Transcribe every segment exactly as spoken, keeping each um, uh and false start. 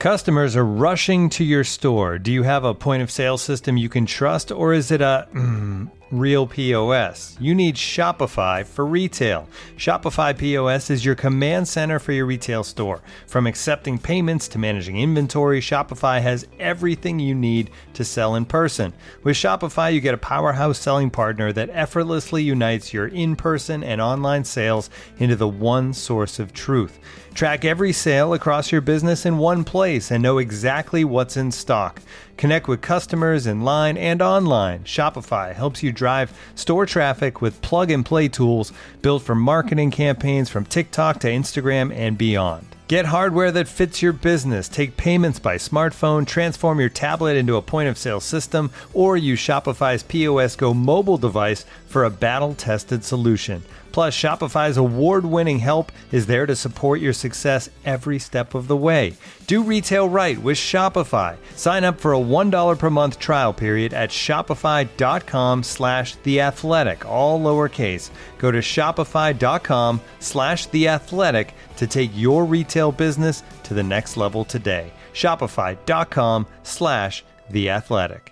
Customers are rushing to your store. Do you have a point of sale system you can trust, or is it a mm, real P O S? You need Shopify for retail. Shopify P O S is your command center for your retail store. From accepting payments to managing inventory, Shopify has everything you need to sell in person. With Shopify, you get a powerhouse selling partner that effortlessly unites your in-person and online sales into the one source of truth. Track every sale across your business in one place and know exactly what's in stock. Connect with customers in line and online. Shopify helps you drive store traffic with plug-and-play tools built for marketing campaigns from TikTok to Instagram and beyond. Get hardware that fits your business. Take payments by smartphone, transform your tablet into a point-of-sale system, or use Shopify's P O S Go mobile device for a battle-tested solution. Plus, Shopify's award-winning help is there to support your success every step of the way. Do retail right with Shopify. Sign up for a one dollar per month trial period at shopify.com slash theathletic, all lowercase. Go to shopify.com slash theathletic to take your retail business to the next level today. Shopify.com slash theathletic.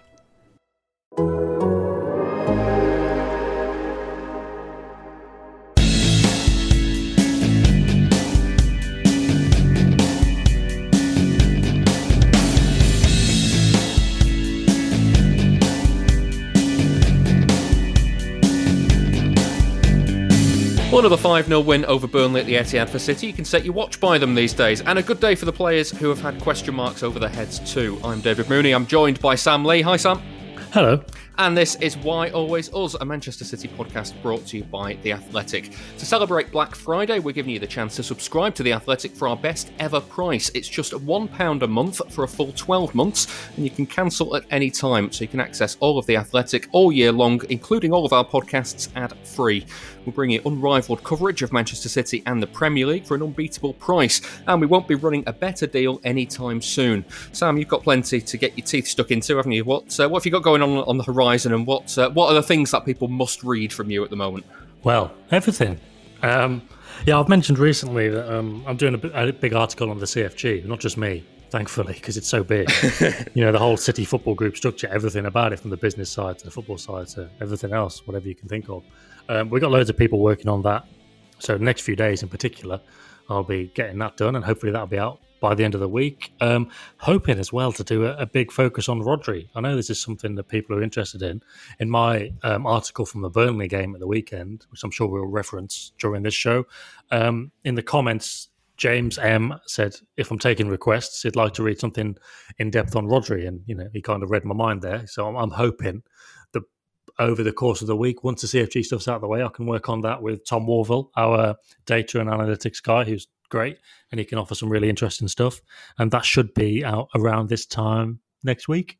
Another five nil win over Burnley at the Etihad for City. You can set your watch by them these days. And a good day for the players who have had question marks over their heads too. I'm David Mooney. I'm joined by Sam Lee. Hi, Sam. Hello. And this is Why Always Us, a Manchester City podcast brought to you by The Athletic. To celebrate Black Friday, we're giving you the chance to subscribe to The Athletic for our best ever price. It's just one pound a month for a full twelve months, and you can cancel at any time, so you can access all of The Athletic all year long, including all of our podcasts ad-free. We'll bring you unrivaled coverage of Manchester City and the Premier League for an unbeatable price, and we won't be running a better deal anytime soon. Sam, you've got plenty to get your teeth stuck into, haven't you? What, uh, what have you got going on on the horizon, and what uh, what are the things that people must read from you at the moment? Well, everything. Um, yeah, I've mentioned recently that um, I'm doing a, b- a big article on the C F G, not just me, thankfully, because it's so big. You know, the whole City Football Group structure, everything about it, from the business side to the football side to everything else, whatever you can think of. Um, we've got loads of people working on that. So the next few days in particular, I'll be getting that done, and hopefully that'll be out by the end of the week. Um, hoping as well to do a, a big focus on Rodri. I know this is something that people are interested in. In my um, article from the Burnley game at the weekend, which I'm sure we'll reference during this show, um, in the comments, James M said, if I'm taking requests, he'd like to read something in depth on Rodri. And, you know, he kind of read my mind there. So I'm, I'm hoping that over the course of the week, once the C F G stuff's out of the way, I can work on that with Tom Warville, our data and analytics guy, who's great, and he can offer some really interesting stuff. And that should be out around this time next week.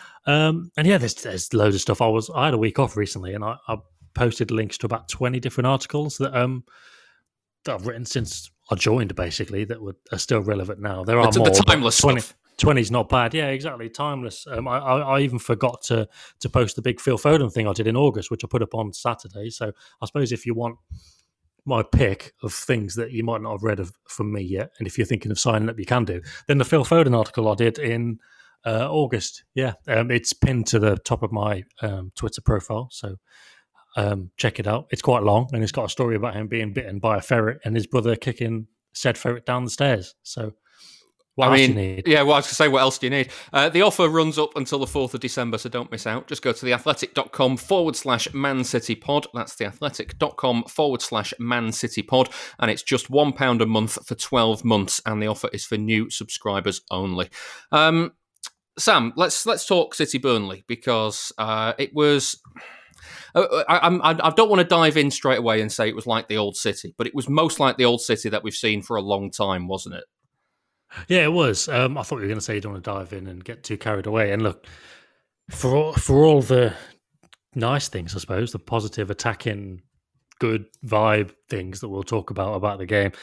Um, and yeah, there's there's loads of stuff. I was I had a week off recently, and I, I posted links to about twenty different articles that um that I've written since I joined, basically, that were, are still relevant now. There are the, more. The timeless twenty, stuff. twenty's not bad. Yeah, exactly. Timeless. Um, I, I, I even forgot to to post the big Phil Foden thing I did in August, which I put up on Saturday. So I suppose if you want my pick of things that you might not have read of, from me yet, and if you're thinking of signing up, you can do, then the Phil Foden article I did in uh, August. Yeah, um, it's pinned to the top of my um, Twitter profile, so um, check it out. It's quite long, and it's got a story about him being bitten by a ferret and his brother kicking said ferret down the stairs. So what I else mean, do you need? yeah, well, I was going to say, what else do you need? Uh, the offer runs up until the fourth of December, so don't miss out. Just go to theathletic.com forward slash Man City Pod. That's theathletic.com forward slash Man City Pod. And it's just one pound a month for twelve months. And the offer is for new subscribers only. Um, Sam, let's let's talk City Burnley, because uh, it was... I, I, I don't want to dive in straight away and say it was like the old City, but it was most like the old City that we've seen for a long time, wasn't it? Yeah, it was. Um, I thought you were going to say you don't want to dive in and get too carried away. And look, for all, for all the nice things, I suppose, the positive, attacking, good vibe things that we'll talk about about the game.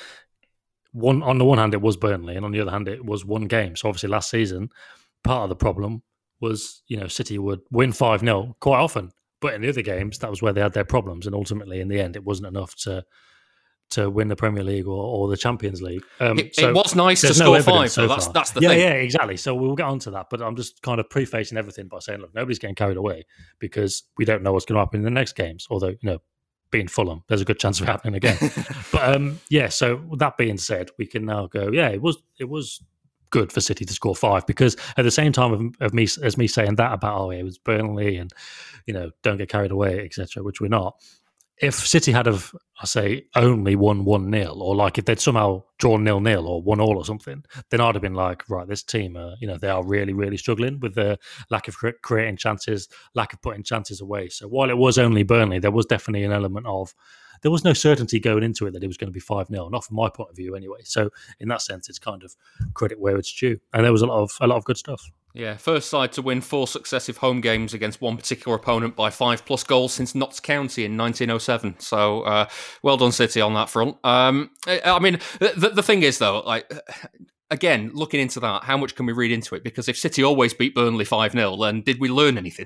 One on the one hand, it was Burnley, and on the other hand, it was one game. So obviously, last season, part of the problem was, you know, City would win five nil quite often, but in the other games, that was where they had their problems, and ultimately, in the end, it wasn't enough to to win the Premier League or, or the Champions League. Um, it, so it was nice to there's score no five, so though. That's far. that's the yeah, thing. Yeah, exactly. So we'll get on to that, but I'm just kind of prefacing everything by saying, look, nobody's getting carried away because we don't know what's going to happen in the next games. Although, you know, being Fulham, there's a good chance of it happening again. but um, yeah, so that being said, we can now go, yeah, it was it was good for City to score five, because at the same time of, of me as me saying that about, oh, it was Burnley and, you know, don't get carried away, et cetera, which we're not. If City had have, I say, only won one nil, or like if they'd somehow drawn nil nil or one all or something, then I'd have been like, right, this team, uh, you know, they are really, really struggling with the lack of cre- creating chances, lack of putting chances away. So while it was only Burnley, there was definitely an element of, there was no certainty going into it that it was going to be five nil, not from my point of view anyway. So in that sense, it's kind of credit where it's due. And there was a lot of a lot of good stuff. Yeah, first side to win four successive home games against one particular opponent by five plus goals since Notts County in nineteen oh seven. So, uh, well done, City, on that front. Um, I mean, the, the thing is, though, like, again, looking into that, how much can we read into it? Because if City always beat Burnley five nil, then did we learn anything?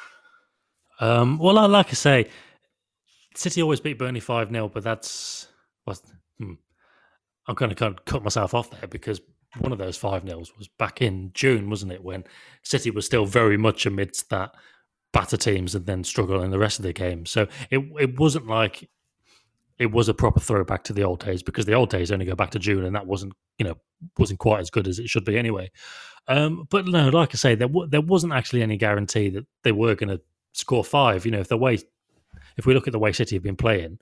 Um, well, like I say, City always beat Burnley five nil, but that's... Well, hmm, I'm going to kind of cut myself off there, because one of those five nils was back in June, wasn't it, when City was still very much amidst that batter teams and then struggle in the rest of the game. So it it wasn't like it was a proper throwback to the old days, because the old days only go back to June, and that wasn't, you know, wasn't quite as good as it should be anyway. Um, but no, like I say, there w- there wasn't actually any guarantee that they were going to score five. You know, if the way if we look at the way City have been playing,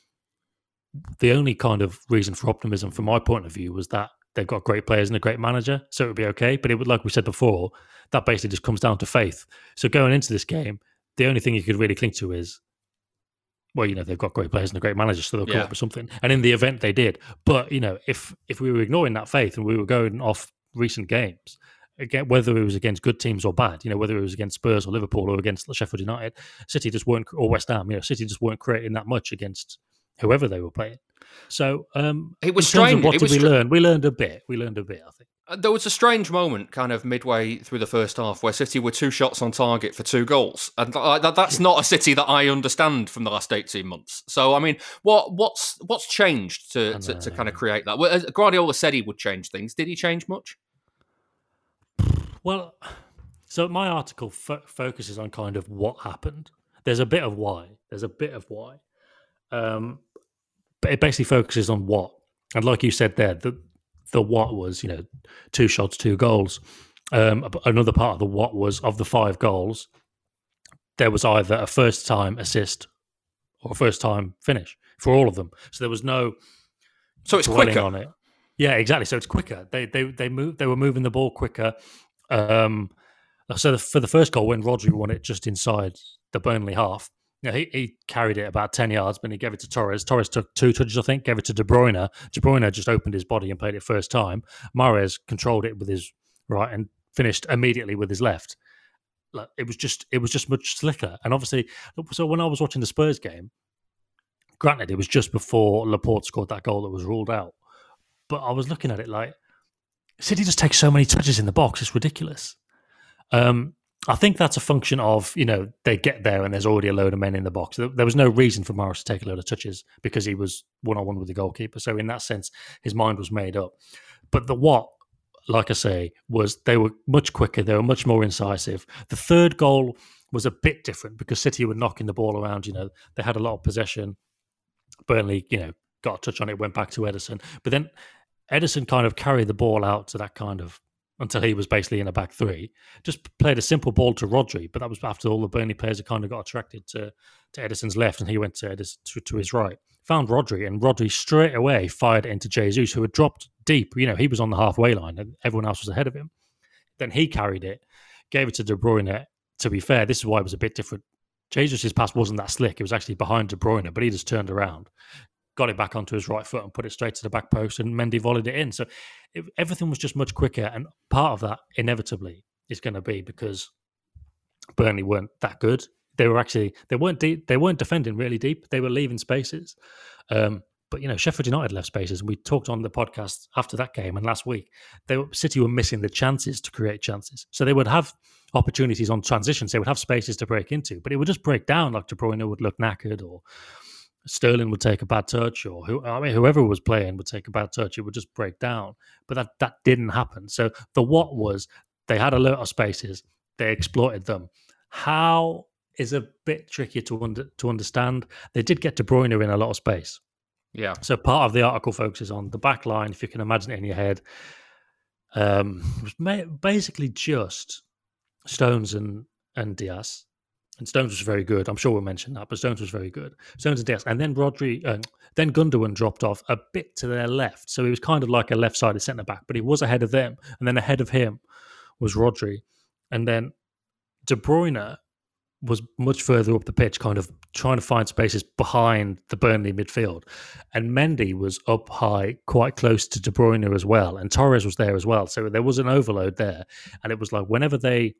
the only kind of reason for optimism from my point of view was that they've got great players and a great manager, so it would be okay. But it would, like we said before, that basically just comes down to faith. So going into this game, the only thing you could really cling to is, well, you know, they've got great players and a great manager, so they'll come Yeah. up with something. And in the event they did. But, you know, if if we were ignoring that faith and we were going off recent games, again, whether it was against good teams or bad, you know, whether it was against Spurs or Liverpool or against Sheffield United, City just weren't, or West Ham, you know, City just weren't creating that much against whoever they were playing. So um, It was in terms of strange. what It did was we str- learn? We learned a bit. We learned a bit, I think. There was a strange moment kind of midway through the first half where City were two shots on target for two goals. And that, that's not a City that I understand from the last eighteen months. So, I mean, what what's what's changed to, to, to kind of create that? Well, Guardiola said he would change things. Did he change much? Well, so my article fo- focuses on kind of what happened. There's a bit of why. There's a bit of why. Um, but it basically focuses on what. And like you said there, the the what was, you know, two shots, two goals. Um, another part of the what was, of the five goals, there was either a first time assist or a first time finish for all of them. So there was no So it's dwelling quicker. on it. Yeah, exactly. So it's quicker. They they they moved. They were moving the ball quicker. Um, so the, for the first goal, when Rodri won it just inside the Burnley half, you know, he, he carried it about ten yards, but he gave it to Torres. Torres took two touches, I think, gave it to De Bruyne. De Bruyne just opened his body and played it first time. Mahrez controlled it with his right and finished immediately with his left. Like, it was just it was just much slicker. And obviously, so when I was watching the Spurs game, granted, it was just before Laporte scored that goal that was ruled out, but I was looking at it like, City just takes so many touches in the box. It's ridiculous. Um, I think that's a function of, you know, they get there and there's already a load of men in the box. There, there was no reason for Mahrez to take a load of touches because he was one-on-one with the goalkeeper. So in that sense, his mind was made up. But the what, like I say, was they were much quicker. They were much more incisive. The third goal was a bit different because City were knocking the ball around. You know, they had a lot of possession. Burnley, you know, got a touch on it, went back to Ederson. But then Ederson kind of carried the ball out to that kind of, until he was basically in a back three, just played a simple ball to Rodri, but that was after all the Burnley players had kind of got attracted to, to Ederson's left and he went to, Ederson, to, to his right. Found Rodri, and Rodri straight away fired it into Jesus, who had dropped deep. You know, he was on the halfway line and everyone else was ahead of him. Then he carried it, gave it to De Bruyne. To be fair, this is why it was a bit different. Jesus' pass wasn't that slick. It was actually behind De Bruyne, but he just turned around, got it back onto his right foot and put it straight to the back post, and Mendy volleyed it in. So it, everything was just much quicker, and part of that inevitably is going to be because Burnley weren't that good. They were actually they weren't deep, they weren't defending really deep. They were leaving spaces, um, but you know, Sheffield United left spaces, and we talked on the podcast after that game and last week. They were, City were missing the chances to create chances, so they would have opportunities on transitions. They would have spaces to break into, but it would just break down. Like De Bruyne would look knackered, or Sterling would take a bad touch, or who, I mean, whoever was playing would take a bad touch. It would just break down. But that, that didn't happen. So the what was they had a lot of spaces. They exploited them. How is a bit trickier to under, to understand. They did get De Bruyne in a lot of space. Yeah. So part of the article focuses on the back line, if you can imagine it in your head. Um, it was ma- basically just Stones and, and Diaz. And Stones was very good. I'm sure we'll mention that, but Stones was very good. Stones and Diaz. And then Rodri, uh, then Gundogan dropped off a bit to their left. So he was kind of like a left-sided centre-back, but he was ahead of them. And then ahead of him was Rodri. And then De Bruyne was much further up the pitch, kind of trying to find spaces behind the Burnley midfield. And Mendy was up high, quite close to De Bruyne as well. And Torres was there as well. So there was an overload there. And it was like whenever they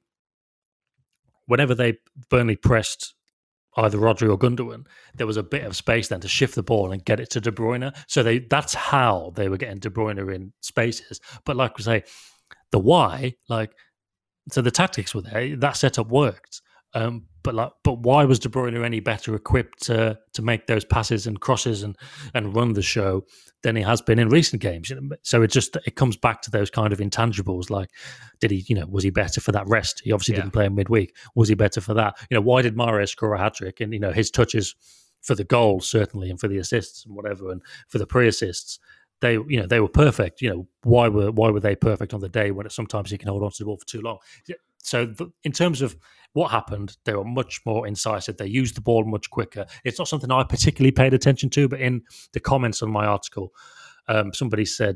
Whenever they Burnley pressed either Rodri or Gundogan, there was a bit of space then to shift the ball and get it to De Bruyne. So they that's how they were getting De Bruyne in spaces. But like we say, the why, like, so the tactics were there. That setup worked. Um, but like, but why was De Bruyne any better equipped to to make those passes and crosses and and run the show than he has been in recent games? So it just it comes back to those kind of intangibles. Like, did he, you know, was he better for that rest? He obviously yeah. didn't play in midweek. Was he better for that? You know, why did Mahrez score a hat trick? And you know, his touches for the goals certainly, and for the assists and whatever, and for the pre-assists, they, you know, they were perfect. You know, why were why were they perfect on the day when it, sometimes he can hold on to the ball for too long? So the, in terms of what happened, they were much more incisive. They used the ball much quicker. It's not something I particularly paid attention to, but in the comments on my article, um, somebody said,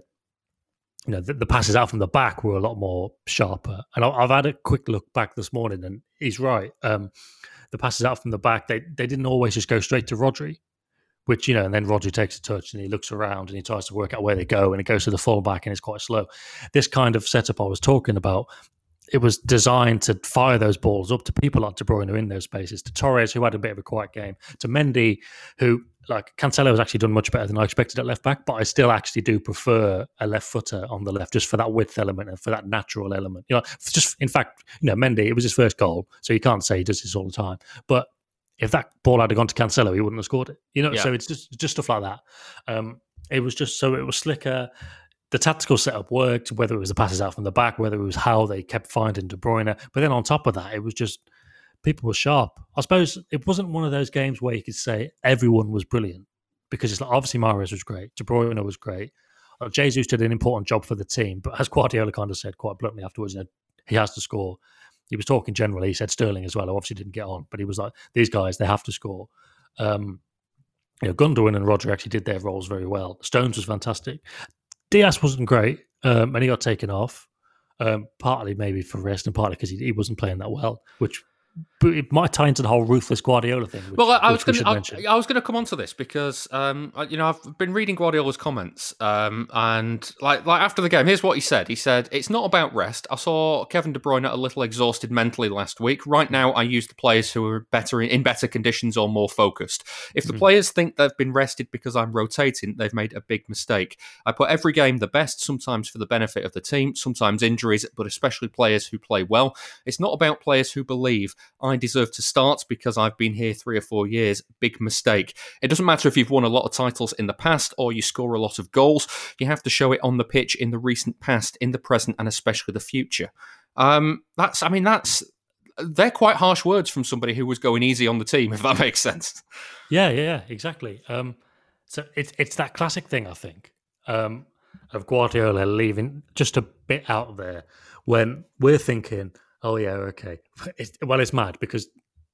you know, the, the passes out from the back were a lot more sharper. And I, I've had a quick look back this morning, and he's right. Um, the passes out from the back, they they didn't always just go straight to Rodri, which, you know, and then Rodri takes a touch and he looks around and he tries to work out where they go, and it goes to the fullback and it's quite slow. This kind of setup I was talking about, it was designed to fire those balls up to people like De Bruyne in those spaces, to Torres, who had a bit of a quiet game, to Mendy, who, like, Cancelo has actually done much better than I expected at left back, but I still actually do prefer a left footer on the left, just for that width element and for that natural element. You know, just in fact, you know, Mendy, it was his first goal, so you can't say he does this all the time. But if that ball had gone to Cancelo, he wouldn't have scored it. You know, yeah. So it's just just stuff like that. Um, it was just so it was slicker. The tactical setup worked, whether it was the passes out from the back, whether it was how they kept finding De Bruyne. But then on top of that, it was just people were sharp. I suppose it wasn't one of those games where you could say everyone was brilliant, because it's like, obviously Mahrez was great, De Bruyne was great. Uh, Jesus did an important job for the team, but as Guardiola kind of said quite bluntly afterwards, you know, he has to score. He was talking generally. He said Sterling as well, who obviously didn't get on, but he was like, these guys, they have to score. Um, you know, Gundogan and Rodri actually did their roles very well. Stones was fantastic. Diaz wasn't great, um, and he got taken off, um, partly maybe for rest and partly because he, he wasn't playing that well, which but it might tie into the whole ruthless Guardiola thing. Which, well, I, I was going to I was going to come on to this because um, I, you know I've been reading Guardiola's comments, um, and like like after the game, here's what he said. He said it's not about rest. I saw Kevin De Bruyne a little exhausted mentally last week. Right now, I use the players who are better in, in better conditions or more focused. If the mm-hmm. players think they've been rested because I'm rotating, they've made a big mistake. I put every game the best, sometimes for the benefit of the team, sometimes injuries, but especially players who play well. It's not about players who believe I deserve to start because I've been here three or four years. Big mistake. It doesn't matter if you've won a lot of titles in the past or you score a lot of goals. You have to show it on the pitch in the recent past, in the present, and especially the future. Um, that's, I mean, that's, they're quite harsh words from somebody who was going easy on the team, if that makes sense. Yeah, yeah, yeah, exactly. Um, so it's it's that classic thing, I think, um, of Guardiola leaving just a bit out there when we're thinking, oh, yeah, okay. It's, well, it's mad because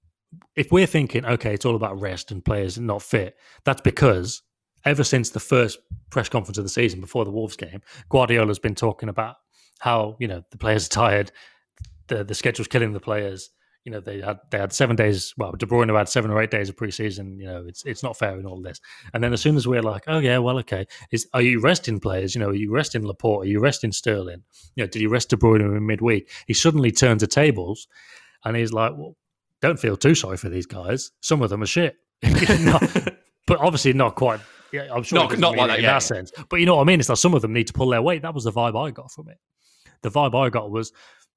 if we're thinking, okay, it's all about rest and players not fit, that's because ever since the first press conference of the season before the Wolves game, Guardiola's been talking about how, you know, the players are tired, the the schedule's killing the players. You know, they had they had seven days, well, De Bruyne had seven or eight days of preseason. You know, it's it's not fair in all this. And then as soon as we're like, oh, yeah, well, okay, is are you resting players? You know, are you resting Laporte? Are you resting Sterling? You know, did you rest De Bruyne in midweek? He suddenly turns the tables and he's like, well, don't feel too sorry for these guys. Some of them are shit. not, but obviously not quite. Yeah, I'm sure not, not like that, in yeah, that yeah. sense. But you know what I mean? It's like some of them need to pull their weight. That was the vibe I got from it. The vibe I got was,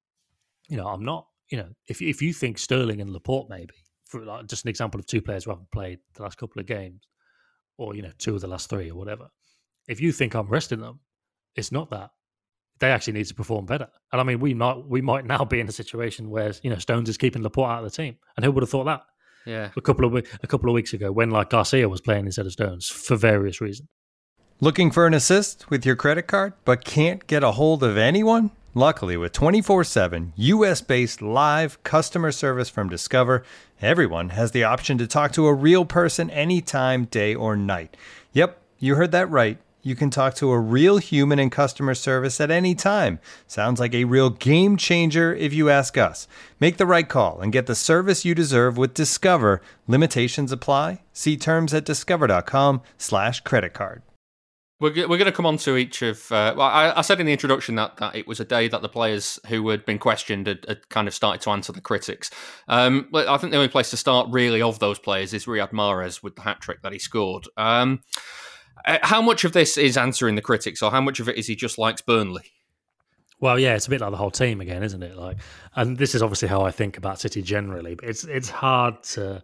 you know, I'm not, you know, if if you think Sterling and Laporte maybe, for like just an example of two players who haven't played the last couple of games, or, you know, two of the last three or whatever. If you think I'm resting them, it's not that. They actually need to perform better. And I mean, we might we might now be in a situation where, you know, Stones is keeping Laporte out of the team. And who would have thought that? Yeah. A couple of a couple of weeks ago when like Garcia was playing instead of Stones for various reasons. Looking for an assist with your credit card but can't get a hold of anyone? Luckily, with twenty-four seven U S-based live customer service from Discover, everyone has the option to talk to a real person anytime, day or night. Yep, you heard that right. You can talk to a real human in customer service at any time. Sounds like a real game changer if you ask us. Make the right call and get the service you deserve with Discover. Limitations apply. See terms at discover.com slash credit card. We're, g- we're going to come on to each of... Uh, well, I, I said in the introduction that, that it was a day that the players who had been questioned had, had kind of started to answer the critics. Um, but I think the only place to start really of those players is Riyad Mahrez with the hat-trick that he scored. Um... How much of this is answering the critics, or how much of it is he just likes Burnley? Well, yeah, it's a bit like the whole team again, isn't it? Like, and this is obviously how I think about City generally, but it's it's hard to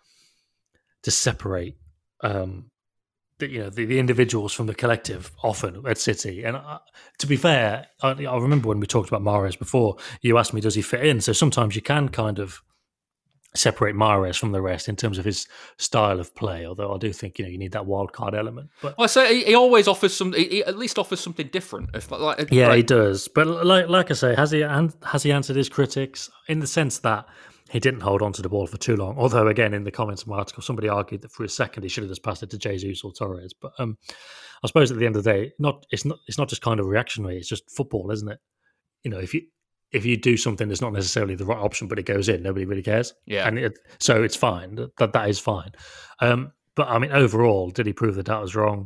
to separate, um, the, you know, the, the individuals from the collective often at City. And uh, to be fair, I, I remember when we talked about Mahrez before, you asked me, does he fit in? So sometimes you can kind of separate Mahrez from the rest in terms of his style of play. Although I do think, you know, you need that wild card element. But well, I say he, he always offers some. He, he at least offers something different. If, like, yeah, right. he does. But like like I say, has he has he answered his critics in the sense that he didn't hold on to the ball for too long? Although again, in the comments of my article, somebody argued that for a second he should have just passed it to Jesus or Torres. But um, I suppose at the end of the day, not it's not it's not just kind of reactionary. It's just football, isn't it? You know, if you. If you do something that's not necessarily the right option, but it goes in, nobody really cares. Yeah, and it, so it's fine. That that is fine. Um, but I mean, overall, did he prove that that was wrong?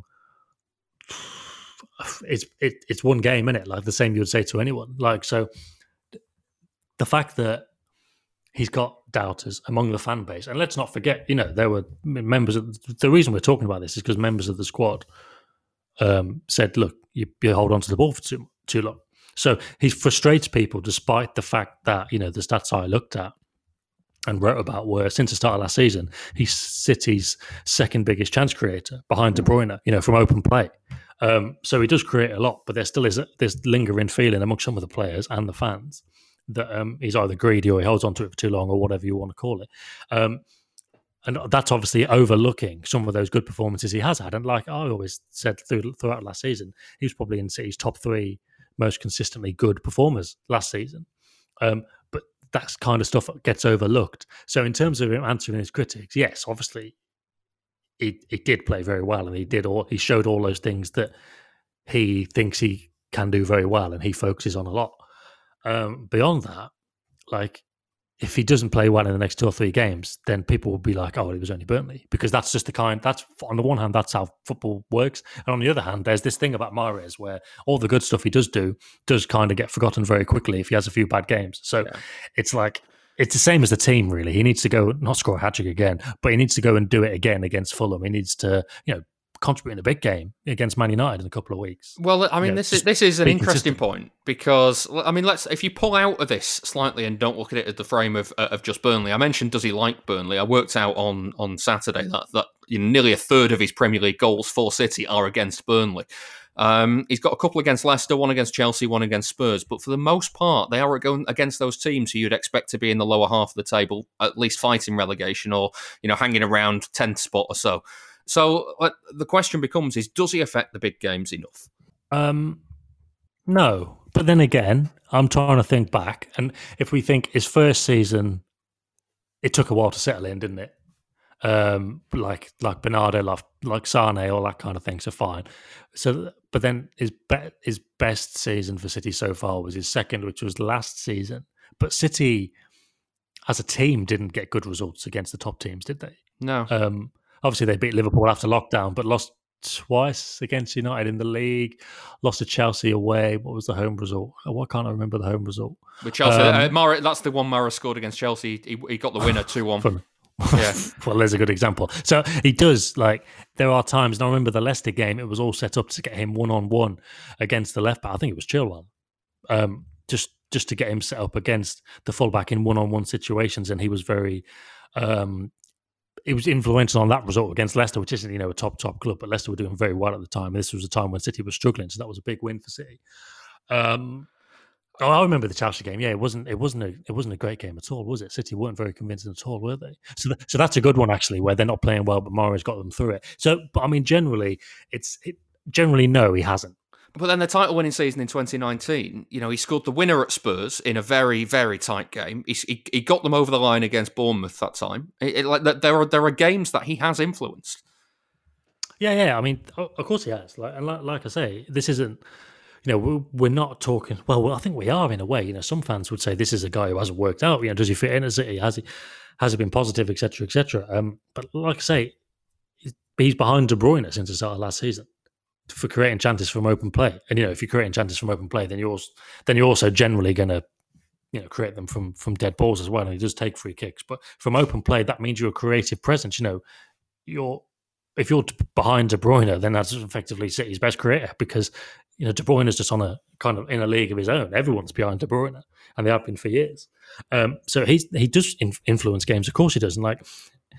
It's it, it's one game, isn't it? Like the same you would say to anyone. Like so, the fact that he's got doubters among the fan base, and let's not forget, you know, there were members of the reason we're talking about this is because members of the squad um, said, "Look, you, you hold on to the ball for too too long." So he frustrates people despite the fact that, you know, the stats I looked at and wrote about were since the start of last season, he's City's second biggest chance creator behind De Bruyne, you know, from open play. Um, so he does create a lot, but there still is a, this lingering feeling among some of the players and the fans that um, he's either greedy or he holds on to it for too long or whatever you want to call it. Um, and that's obviously overlooking some of those good performances he has had. And like I always said through, throughout last season, he was probably in City's top three most consistently good performers last season. Um, but that's kind of stuff that gets overlooked. So in terms of him answering his critics, yes, obviously he, he did play very well and he did all he showed all those things that he thinks he can do very well and he focuses on a lot. Um, beyond that, like if he doesn't play well in the next two or three games, then people will be like, oh, well, it was only Burnley. Because that's just the kind, that's on the one hand, that's how football works. And on the other hand, there's this thing about Mahrez where all the good stuff he does do does kind of get forgotten very quickly if he has a few bad games. So yeah. It's like, it's the same as the team, really. He needs to go, not score a hat-trick again, but he needs to go and do it again against Fulham. He needs to, you know, contribute in a big game against Man United in a couple of weeks. Well, I mean, you know, this is this is an interesting consistent. point because I mean, let's if you pull out of this slightly and don't look at it at the frame of of just Burnley. I mentioned, does he like Burnley? I worked out on on Saturday that that you know, nearly a third of his Premier League goals for City are against Burnley. Um, he's got a couple against Leicester, one against Chelsea, one against Spurs, but for the most part, they are going against those teams who you'd expect to be in the lower half of the table, at least fighting relegation or you know hanging around tenth spot or so. So uh, the question becomes: is does he affect the big games enough? Um, no, but then again, I'm trying to think back, and if we think his first season, it took a while to settle in, didn't it? Um, like like Bernardo, like like Sane, all that kind of thing. So fine. So, but then his be- his best season for City so far was his second, which was last season. But City, as a team, didn't get good results against the top teams, did they? No. Um, obviously, they beat Liverpool after lockdown, but lost twice against United in the league. Lost to Chelsea away. What was the home result? Oh, I can't remember the home result. With Chelsea, um, uh, Mara, that's the one Mara scored against Chelsea. He, he got the winner two one. Yeah. Well, there's a good example. So he does, like, there are times, and I remember the Leicester game, it was all set up to get him one-on-one against the left back. I think it was Chilwell. Um, just just to get him set up against the fullback in one-on-one situations, and he was very... Um, it was influential on that result against Leicester, which isn't, you know, a top, top club, but Leicester were doing very well at the time. And this was a time when City was struggling, so that was a big win for City. Um, oh, I remember the Chelsea game. Yeah, it wasn't, it wasn't a, it wasn't a great game at all, was it? City weren't very convincing at all, were they? So, th- so that's a good one actually, where they're not playing well, but Mahrez got them through it. So, but I mean, generally, it's it, generally no, he hasn't. But then the title-winning season in twenty nineteen, you know, he scored the winner at Spurs in a very, very tight game. He he, he got them over the line against Bournemouth that time. It, it, like there are there are games that he has influenced. Yeah, yeah. I mean, of course he has. Like, and like, like I say, this isn't. You know, we're, we're not talking. Well, I think we are in a way. You know, some fans would say this is a guy who hasn't worked out. You know, does he fit in at City? Has he has he been positive, et cetera, et cetera. Um, but like I say, he's behind De Bruyne since the start of last season for creating chances from open play. And you know, if you're creating chances from open play, then you're also, then you're also generally going to, you know, create them from from dead balls as well. And he does take free kicks, but from open play, that means you're a creative presence. You know, you're if you're behind De Bruyne, then that's effectively City's best creator because you know De Bruyne is just on a kind of in a league of his own. Everyone's behind De Bruyne, and they have been for years. Um, so he's he does in, influence games, of course he does. And like,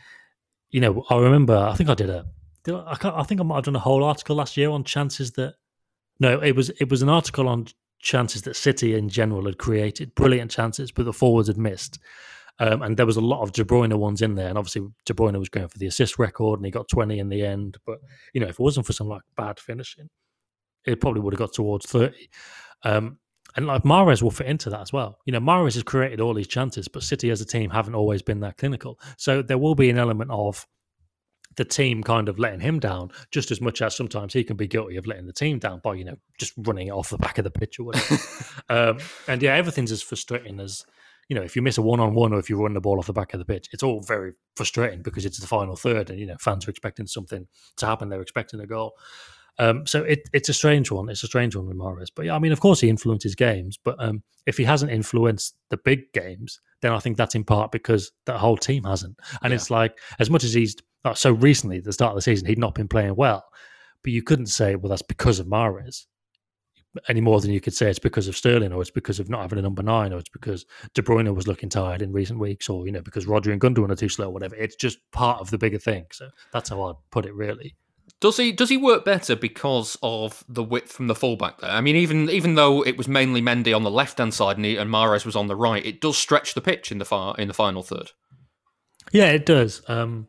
you know, I remember I think I did a. Did I, I, can't, I think I might have done a whole article last year on chances that. No, it was it was an article on chances that City in general had created, brilliant chances, but the forwards had missed. Um, and there was a lot of De Bruyne ones in there, and obviously De Bruyne was going for the assist record, and he got twenty in the end. But you know, if it wasn't for some like bad finishing, it probably would have got towards thirty. Um, and like Mahrez will fit into that as well. You know, Mahrez has created all these chances, but City as a team haven't always been that clinical. So there will be an element of the team kind of letting him down just as much as sometimes he can be guilty of letting the team down by, you know, just running it off the back of the pitch or whatever. um, and yeah, everything's as frustrating as, you know, if you miss a one-on-one or if you run the ball off the back of the pitch, it's all very frustrating because it's the final third and, you know, fans are expecting something to happen. They're expecting a goal. Um, so it, it's a strange one. It's a strange one with Mahrez. But yeah, I mean, of course he influences games, but um, if he hasn't influenced the big games, then I think that's in part because the whole team hasn't. And yeah. It's like, as much as he's, oh, so recently at the start of the season, he'd not been playing well, but you couldn't say, well, that's because of Mahrez any more than you could say it's because of Sterling or it's because of not having a number nine or it's because De Bruyne was looking tired in recent weeks or, you know, because Rodri and Gundogan are too slow or whatever. It's just part of the bigger thing. So that's how I'd put it, really. Does he does he work better because of the width from the fullback there? I mean, even even though it was mainly Mendy on the left hand side and, he, and Mahrez was on the right, it does stretch the pitch in the far in the final third. Yeah, it does. Um,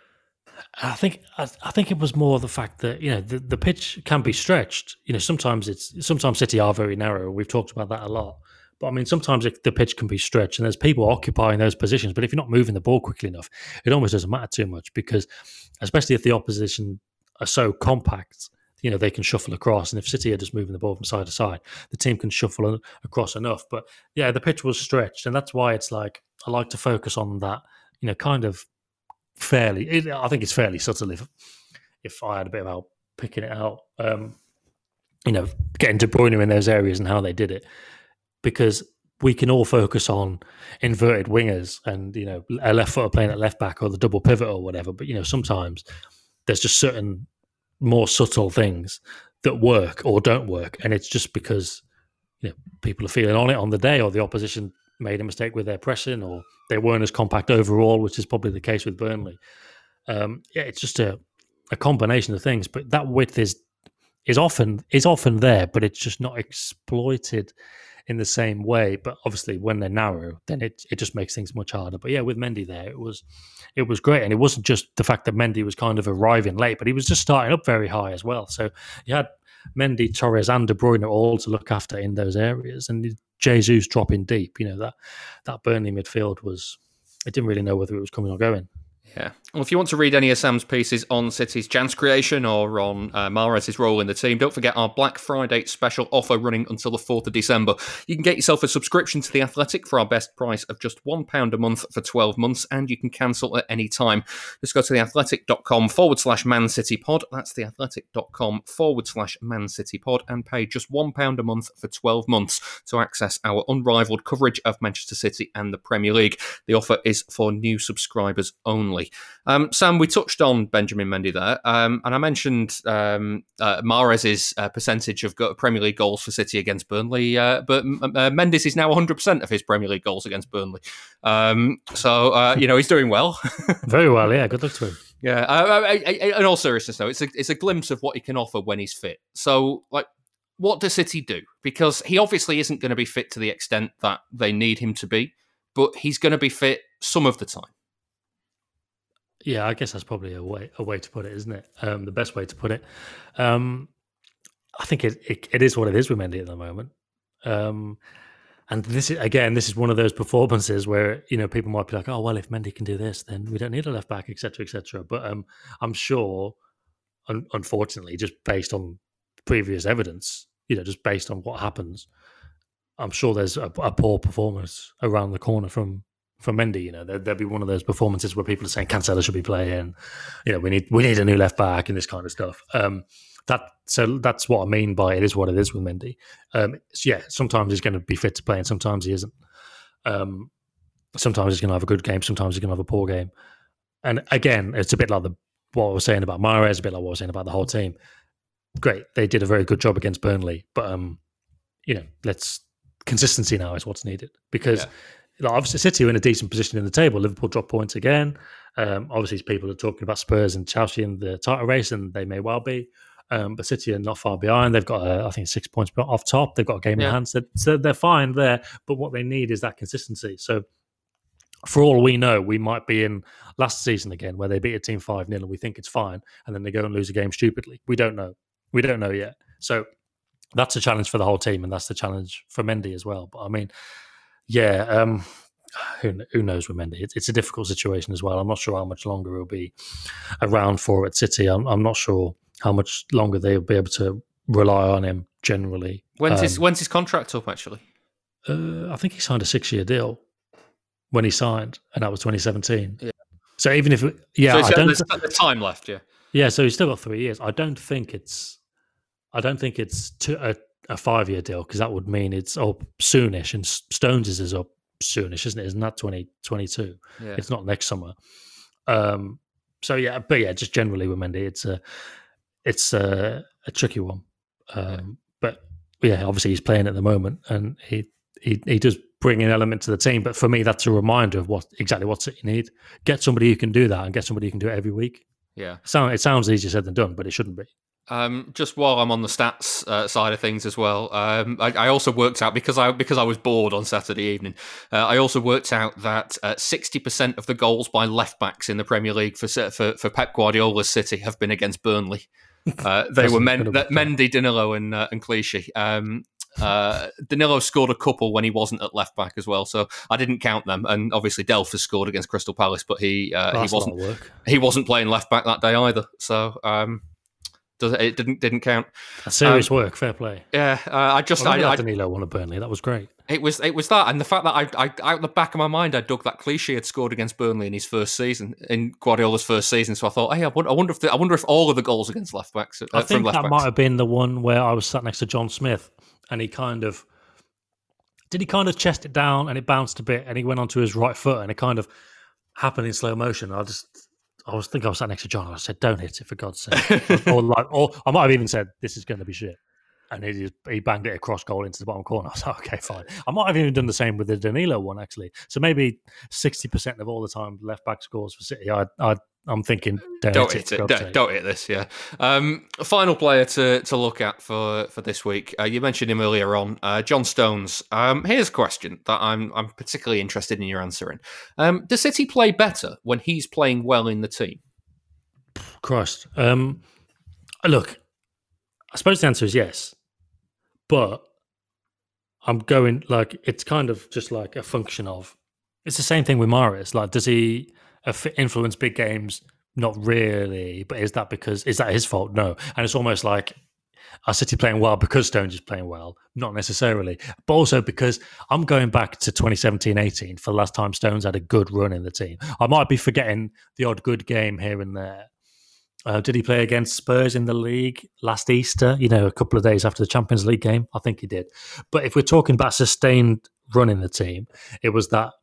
I think I, I think it was more the fact that, you know, the, the pitch can be stretched. You know, sometimes it's sometimes City are very narrow. We've talked about that a lot. But I mean, sometimes it, the pitch can be stretched and there's people occupying those positions. But if you're not moving the ball quickly enough, it almost doesn't matter too much because, especially if the opposition are so compact, you know, they can shuffle across. And if City are just moving the ball from side to side, the team can shuffle across enough. But yeah, the pitch was stretched. And that's why it's like, I like to focus on that, you know, kind of fairly, it, I think it's fairly subtle if, if I had a bit of help picking it out, um, you know, getting De Bruyne in those areas and how they did it. Because we can all focus on inverted wingers and, you know, a left footer playing at left back or the double pivot or whatever. But, you know, sometimes there's just certain more subtle things that work or don't work. And it's just because, you know, people are feeling on it on the day or the opposition made a mistake with their pressing or they weren't as compact overall, which is probably the case with Burnley. Um, yeah, it's just a, a combination of things. But that width is is often is often there, but it's just not exploited in the same way. But obviously when they're narrow, then it it just makes things much harder. But yeah, with Mendy there, it was it was great. And it wasn't just the fact that Mendy was kind of arriving late, but he was just starting up very high as well. So you had Mendy, Torres and De Bruyne all to look after in those areas. And Jesus dropping deep, you know, that, that Burnley midfield was, it didn't really know whether it was coming or going. Yeah. Well, if you want to read any of Sam's pieces on City's chance creation or on uh, Mahrez's role in the team, don't forget our Black Friday special offer running until the fourth of December. You can get yourself a subscription to The Athletic for our best price of just one pound a month for twelve months, and you can cancel at any time. Just go to theathletic.com forward slash Man City Pod. That's theathletic.com forward slash Man City Pod and pay just one pound a month for twelve months to access our unrivaled coverage of Manchester City and the Premier League. The offer is for new subscribers only. Um, Sam, we touched on Benjamin Mendy there, um, and I mentioned um, uh, Mahrez's uh, percentage of go- Premier League goals for City against Burnley, uh, but uh, Mendes is now one hundred percent of his Premier League goals against Burnley. Um, so, uh, you know, he's doing well. Very well, yeah. Good luck to him. Yeah. Uh, I, I, in all seriousness, though, it's a, it's a glimpse of what he can offer when he's fit. So, like, what does City do? Because he obviously isn't going to be fit to the extent that they need him to be, but he's going to be fit some of the time. Yeah, I guess that's probably a way a way to put it, isn't it? Um, the best way to put it. Um, I think it, it it is what it is with Mendy at the moment. Um, and this is, again, this is one of those performances where, you know, people might be like, oh, well, if Mendy can do this, then we don't need a left back, et cetera, et cetera. But um, I'm sure, un- unfortunately, just based on previous evidence, you know, just based on what happens, I'm sure there's a, a poor performance around the corner from from Mendy. You know, there, there'll be one of those performances where people are saying Cancelo should be playing. You know, we need we need a new left back and this kind of stuff. Um, that so that's what I mean by it is what it is with Mendy. Um, so yeah, sometimes he's going to be fit to play, and sometimes he isn't. Um, sometimes he's going to have a good game, sometimes he's going to have a poor game. And again, it's a bit like the what I was saying about Mahrez, a bit like what I was saying about the whole team. Great, they did a very good job against Burnley, but um, you know, let's consistency now is what's needed because. Yeah. Like, obviously, City are in a decent position in the table. Liverpool dropped points again. Um, obviously, people are talking about Spurs and Chelsea in the title race, and they may well be. Um, but City are not far behind. They've got, uh, I think, six points off top. They've got a game yeah. in hand. So, so they're fine there. But what they need is that consistency. So for all we know, we might be in last season again where they beat a team five nil and we think it's fine. And then they go and lose a game stupidly. We don't know. We don't know yet. So that's a challenge for the whole team. And that's the challenge for Mendy as well. But I mean... Yeah, um, who, who knows with Mendy? It's, it's a difficult situation as well. I'm not sure how much longer he'll be around for at City. I'm, I'm not sure how much longer they'll be able to rely on him generally. When's, um, his, when's his contract up, actually? Uh, I think he signed a six-year deal when he signed, and that was twenty seventeen. Yeah. So even if... Yeah, so I don't... There's, there's time left, yeah. Yeah, so he's still got three years. I don't think it's... I don't think it's... Two, a, a five-year deal, because that would mean it's up soonish, and Stones is up soonish, isn't it? Isn't that twenty twenty-two? Yeah. It's not next summer. Um, so yeah, but yeah, just generally with Mendy, it's a it's a, a tricky one. Um, yeah. But yeah, obviously he's playing at the moment, and he, he he does bring an element to the team. But for me, that's a reminder of what exactly what City need. Get somebody who can do that, and get somebody who can do it every week. Yeah, so it sounds easier said than done, but it shouldn't be. Um, just while I'm on the stats uh, side of things as well, um, I, I also worked out because I because I was bored on Saturday evening. Uh, I also worked out that uh, sixty percent of the goals by left backs in the Premier League for for, for Pep Guardiola's City have been against Burnley. Uh, they were Men- Mendy, Danilo, and uh, and Clichy. Um, uh, Danilo scored a couple when he wasn't at left back as well, so I didn't count them. And obviously, Delph has scored against Crystal Palace, but he uh, he wasn't he wasn't playing left back that day either. So. Um, Does it, it didn't didn't count. That's serious um, work, fair play. Yeah, uh, I just I, I, I Danilo won at Burnley. That was great. It was it was that, and the fact that I, I out the back of my mind I dug that Clichy had scored against Burnley in his first season, in Guardiola's first season. So I thought, hey, I wonder, I wonder if the, I wonder if all of the goals against left backs. Uh, I think from left that backs. might have been the one where I was sat next to John Smith, and he kind of did he kind of chest it down, and it bounced a bit, and he went onto his right foot, and it kind of happened in slow motion. I just. I was thinking I was sat next to John. And I said, "Don't hit it for God's sake!" or like, or I might have even said, "This is going to be shit," and he just, he banged it across goal into the bottom corner. I was like, "Okay, fine." I might have even done the same with the Danilo one actually. So maybe sixty percent of all the time left back scores for City. I, I, I'm thinking, don't, don't hit hit it. Don't, don't hit this. Yeah. Um, final player to to look at for for this week. Uh, you mentioned him earlier on, uh, John Stones. Um, here's a question that I'm I'm particularly interested in your answering. Um, does City play better when he's playing well in the team? Christ. Um, look, I suppose the answer is yes, but I'm going like it's kind of just like a function of. It's the same thing with Mahrez. Like, does he influence big games? Not really, but is that because is that his fault? No, and it's almost like are City playing well because Stones is playing well? Not necessarily, but also because I'm going back to twenty seventeen eighteen for the last time Stones had a good run in the team. I might be forgetting the odd good game here and there. Uh, did he play against Spurs in the league last Easter? You know, a couple of days after the Champions League game? I think he did. But if we're talking about sustained run in the team, it was that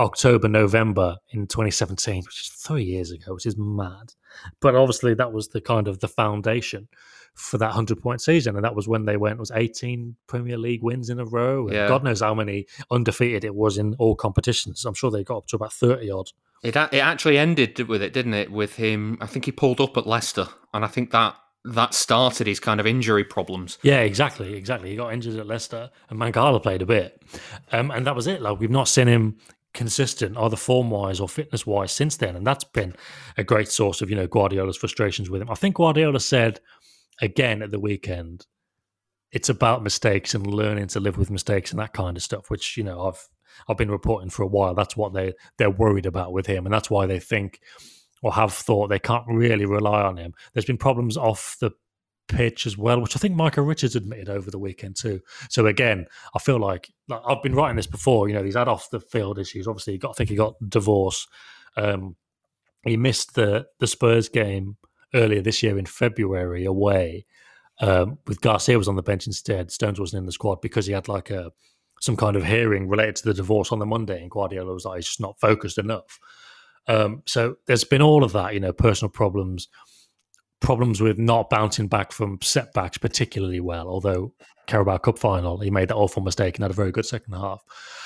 October, November in twenty seventeen, which is three years ago, which is mad. But obviously that was the kind of the foundation for that hundred-point season, and that was when they went, was eighteen Premier League wins in a row, and Yeah. God knows how many undefeated it was in all competitions. I'm sure they got up to about thirty-odd. It a- it actually ended with it, didn't it? With him, I think he pulled up at Leicester, and I think that that started his kind of injury problems. Yeah, exactly, exactly. He got injured at Leicester, and Mangala played a bit, um, and that was it. Like, we've not seen him consistent, either form-wise or fitness-wise, since then, and that's been a great source of, you know, Guardiola's frustrations with him. I think Guardiola said again at the weekend, it's about mistakes and learning to live with mistakes and that kind of stuff, which, you know, I've I've been reporting for a while. That's what they they're worried about with him, and that's why they think or have thought they can't really rely on him. There's been problems off the pitch as well, which I think Michael Richards admitted over the weekend too. So again, I feel like, like I've been writing this before. You know, he's had off the field issues. Obviously, he got I think he got divorced. Um, he missed the the Spurs game earlier this year in February away. Um, with Garcia was on the bench instead. Stones wasn't in the squad because he had like a some kind of hearing related to the divorce on the Monday, and Guardiola was like, he's just not focused enough. Um, so there's been all of that, you know, personal problems, problems with not bouncing back from setbacks particularly well, although Carabao Cup final, he made that awful mistake and had a very good second half.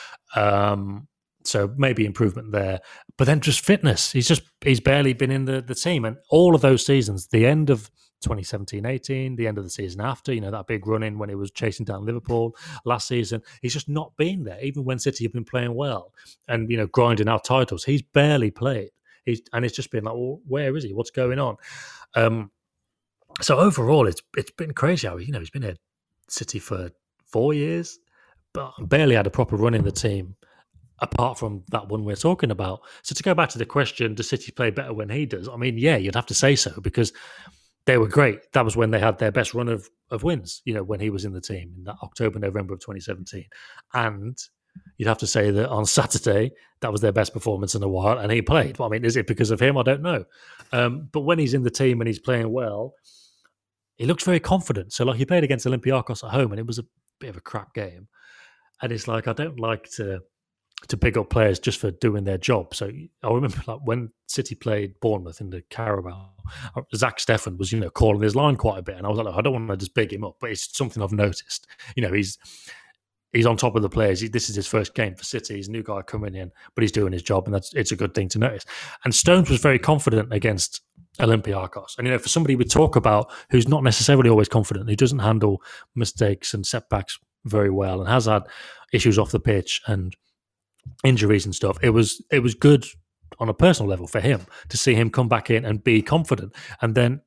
Um, so maybe improvement there. But then just fitness. He's just, he's barely been in the, the team. And all of those seasons, the end of twenty seventeen eighteen, the end of the season after, you know, that big run in when he was chasing down Liverpool last season, he's just not been there, even when City have been playing well and, you know, grinding out titles. He's barely played. He's, and it's just been like, well, where is he? What's going on? Um, so overall, it's it's been crazy how, you know, he's been at City for four years, but barely had a proper run in the team, apart from that one we're talking about. So to go back to the question, does City play better when he does? I mean, yeah, you'd have to say so, because they were great. That was when they had their best run of, of wins, you know, when he was in the team in that October, November of twenty seventeen. And you'd have to say that on Saturday, that was their best performance in a while, and he played. I mean, is it because of him? I don't know. Um, but when he's in the team and he's playing well, he looks very confident. So, like, he played against Olympiacos at home, and it was a bit of a crap game. And it's like, I don't like to to pick up players just for doing their job. So I remember, like, when City played Bournemouth in the Carabao, Zach Steffen was, you know, calling his line quite a bit, and I was like, I don't want to just big him up, but it's something I've noticed. You know, he's he's on top of the players. He, this is his first game for City. He's a new guy coming in, but he's doing his job, and that's it's a good thing to notice. And Stones was very confident against Olympiacos. And, you know, for somebody we talk about who's not necessarily always confident, who doesn't handle mistakes and setbacks very well, and has had issues off the pitch and injuries and stuff, it was it was good on a personal level for him to see him come back in and be confident. And then,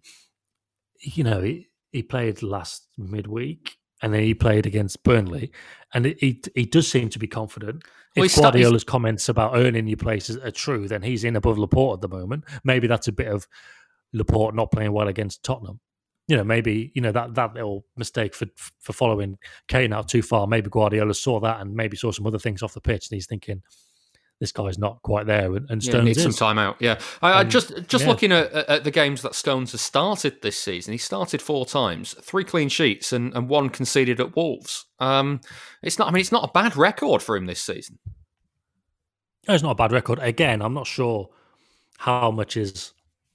you know, he, he played last midweek, and then he played against Burnley, and it, he he does seem to be confident. Well, if Guardiola's comments about earning your places are true, then he's in above Laporte at the moment. Maybe that's a bit of Laporte not playing well against Tottenham. You know, maybe, you know, that, that little mistake for for following Kane out too far, maybe Guardiola saw that and maybe saw some other things off the pitch, and he's thinking, this guy's not quite there, and, and Stones yeah, needs is. some time out. Yeah, I, I Um, just just yeah. looking at, at the games that Stones has started this season. He started four times, three clean sheets, and, and one conceded at Wolves. Um, it's not. I mean, it's not a bad record for him this season. No, it's not a bad record. Again, I'm not sure how much is.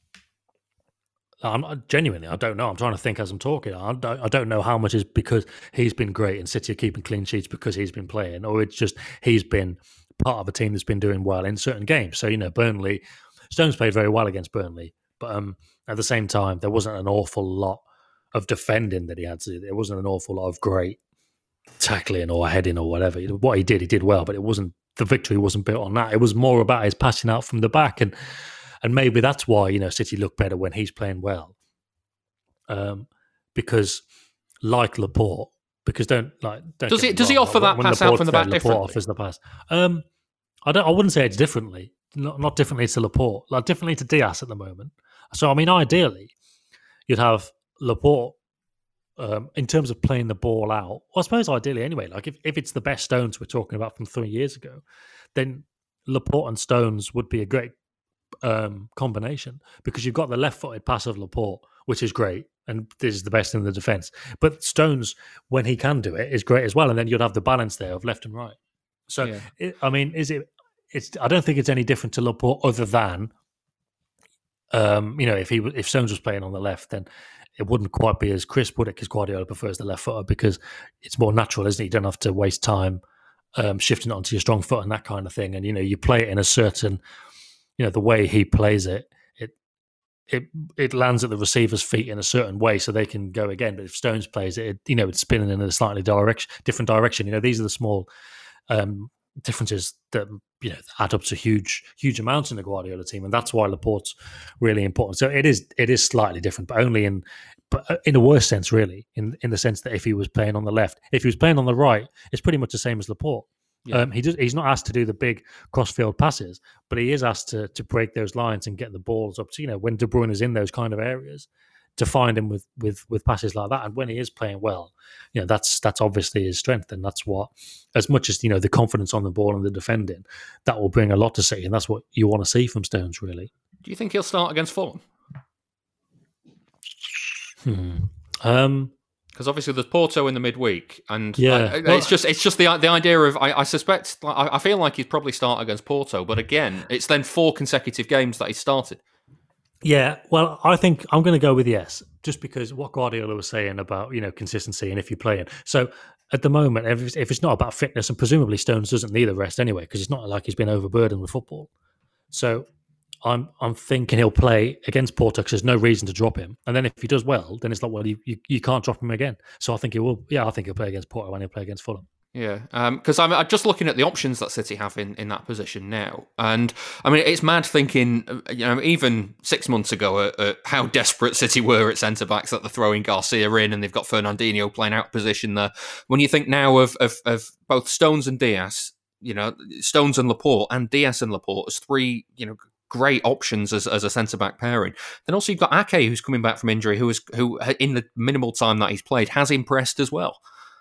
I'm not, genuinely, I don't know. I'm trying to think as I'm talking. I don't, I don't know how much is because he's been great and City are keeping clean sheets because he's been playing, or it's just he's been part of a team that's been doing well in certain games. So, you know, Burnley, Stones played very well against Burnley, but um, at the same time, there wasn't an awful lot of defending that he had to do. There wasn't an awful lot of great tackling or heading or whatever. What he did, he did well, but it wasn't, the victory wasn't built on that. It was more about his passing out from the back, and And maybe that's why, you know, City look better when he's playing well. Um, because like Laporte, because don't like don't Does get he me does he wrong, offer that when pass out Laporte's from the there, back Laporte differently? offers the pass. Um, I don't. I wouldn't say it's differently. Not not differently to Laporte. Like differently to Diaz at the moment. So I mean, ideally, you'd have Laporte. Um, in terms of playing the ball out, well, I suppose ideally anyway, like if, if it's the best Stones we're talking about from three years ago, then Laporte and Stones would be a great um, combination, because you've got the left-footed pass of Laporte, which is great, and this is the best in the defence. But Stones, when he can do it, is great as well, and then you'd have the balance there of left and right. So, Yeah. it, I mean, is it it's I don't think it's any different to Laporte other than, um, you know, if he if Stones was playing on the left, then it wouldn't quite be as crisp, would it? Because Guardiola prefers the left footer because it's more natural, isn't it? You don't have to waste time um, shifting it onto your strong foot and that kind of thing. And, you know, you play it in a certain, you know, the way he plays it, it it it lands at the receiver's feet in a certain way so they can go again. But if Stones plays it, it you know, it's spinning in a slightly direction, different direction. You know, these are the small um, differences that, you know, add up to huge, huge amounts in the Guardiola team, and that's why Laporte's really important. So it is, it is slightly different, but only in, but in a worse sense, really, in in the sense that if he was playing on the left, if he was playing on the right, it's pretty much the same as Laporte. Yeah. Um, he does, he's not asked to do the big cross-field passes, but he is asked to to break those lines and get the balls up to, you know, when De Bruyne is in those kind of areas, to find him with with with passes like that. And when he is playing well, you know, that's that's obviously his strength, and that's what, as much as, you know, the confidence on the ball and the defending, that will bring a lot to City, and that's what you want to see from Stones, really. Do you think he'll start against Fulham? Hmm. Um, because obviously there's Porto in the midweek, and yeah, uh, it's well, just it's just the the idea of I, I suspect I, I feel like he'd probably start against Porto, but again, it's then four consecutive games that he started. Yeah, well, I think I'm going to go with yes, just because what Guardiola was saying about, you know, consistency and if you're playing. So at the moment, if it's, if it's not about fitness, and presumably Stones doesn't need a rest anyway, because it's not like he's been overburdened with football. So I'm I'm thinking he'll play against Porto because there's no reason to drop him. And then if he does well, then it's like, well, you, you, you can't drop him again. So I think he will. Yeah, I think he'll play against Porto and he'll play against Fulham. Yeah, because um, I'm, I'm just looking at the options that City have in, in that position now. And, I mean, it's mad thinking, you know, even six months ago, uh, uh, how desperate City were at centre-backs that they're throwing Garcia in and they've got Fernandinho playing out position there. When you think now of, of, of both Stones and Diaz, you know, Stones and Laporte, and Diaz and Laporte as three, you know, great options as, as a centre-back pairing. Then also you've got Ake, who's coming back from injury, who is who in the minimal time that he's played has impressed as well.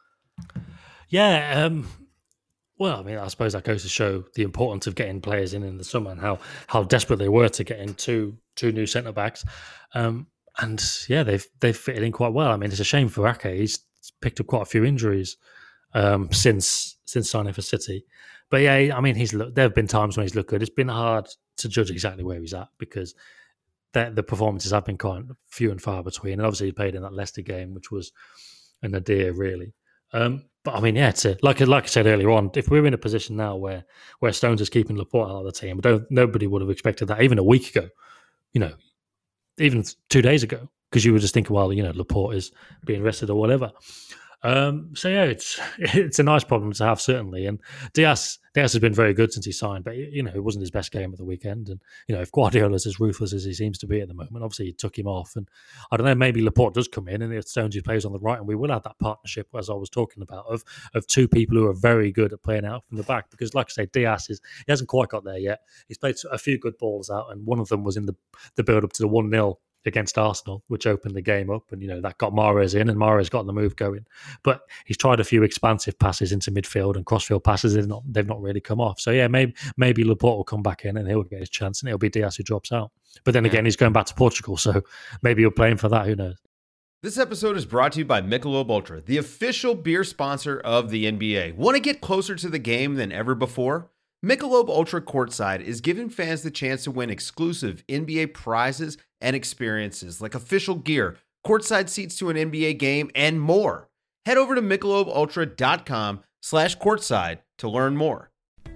Yeah, um, well, I mean, I suppose that goes to show the importance of getting players in in the summer and how how desperate they were to get in two two new centre backs. Um, and yeah, they've they've fitted in quite well. I mean, it's a shame for Ake; he's picked up quite a few injuries um, since since signing for City. But yeah, I mean, he's looked, there have been times when he's looked good. It's been hard to judge exactly where he's at because the, the performances have been quite few and far between. And obviously, he played in that Leicester game, which was a nadir, really. Um, But I mean, yeah, it's a, like like I said earlier on, if we're in a position now where where Stones is keeping Laporte out of the team, don't, nobody would have expected that even a week ago, you know, even two days ago, because you were just thinking, well, you know, Laporte is being rested or whatever. Um, so yeah, it's it's a nice problem to have, certainly. And Diaz Diaz has been very good since he signed, but you know, it wasn't his best game at the weekend. And you know, if Guardiola's as ruthless as he seems to be at the moment, obviously he took him off. And I don't know, maybe Laporte does come in, and if Stones plays on the right, and we will have that partnership, as I was talking about, of of two people who are very good at playing out from the back. Because, like I say, Diaz is he hasn't quite got there yet. He's played a few good balls out, and one of them was in the the build up to the one nil against Arsenal, which opened the game up, and you know that got Mahrez in, and Mahrez got the move going. But he's tried a few expansive passes into midfield and crossfield passes. They've not they've not really come off. So yeah, maybe maybe Laporte will come back in and he'll get his chance, and it'll be Diaz who drops out. But then again, he's going back to Portugal, so maybe he'll play him for that. Who knows? This episode is brought to you by Michelob Ultra, the official beer sponsor of the N B A. Want to get closer to the game than ever before? Michelob Ultra Courtside is giving fans the chance to win exclusive N B A prizes and experiences like official gear, courtside seats to an N B A game, and more. Head over to michelobultra.com slash courtside to learn more.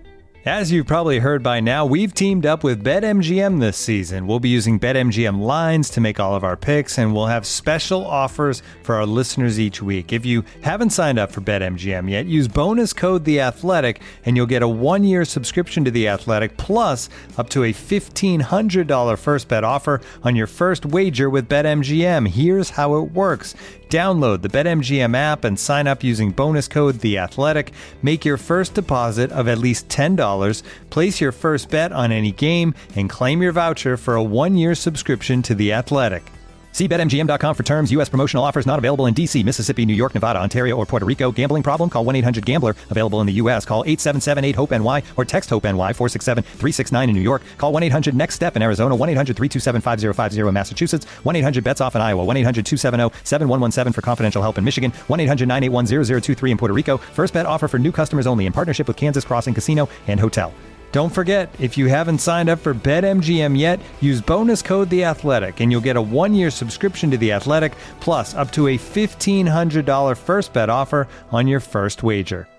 As you've probably heard by now, we've teamed up with BetMGM this season. We'll be using BetMGM lines to make all of our picks, and we'll have special offers for our listeners each week. If you haven't signed up for BetMGM yet, use bonus code The Athletic, and you'll get a one-year subscription to The Athletic, plus up to a fifteen hundred dollars first bet offer on your first wager with BetMGM. Here's how it works. Download the BetMGM app and sign up using bonus code The Athletic. Make your first deposit of at least ten dollars. Place your first bet on any game and claim your voucher for a one-year subscription to The Athletic. See Bet M G M dot com for terms. U S promotional offers not available in D C, Mississippi, New York, Nevada, Ontario, or Puerto Rico. Gambling problem? Call one eight hundred gambler. Available in the U S. Call eight seven seven eight hope N Y or text HOPE-NY four six seven three six nine in New York. Call one eight hundred next step in Arizona. one eight hundred three two seven five zero five zero in Massachusetts. one eight hundred bets off in Iowa. one eight hundred two seven zero seven one one seven for confidential help in Michigan. one eight hundred nine eight one zero zero two three in Puerto Rico. First bet offer for new customers only in partnership with Kansas Crossing Casino and Hotel. Don't forget, if you haven't signed up for BetMGM yet, use bonus code The Athletic, and you'll get a one-year subscription to The Athletic, plus up to a fifteen hundred dollars first bet offer on your first wager.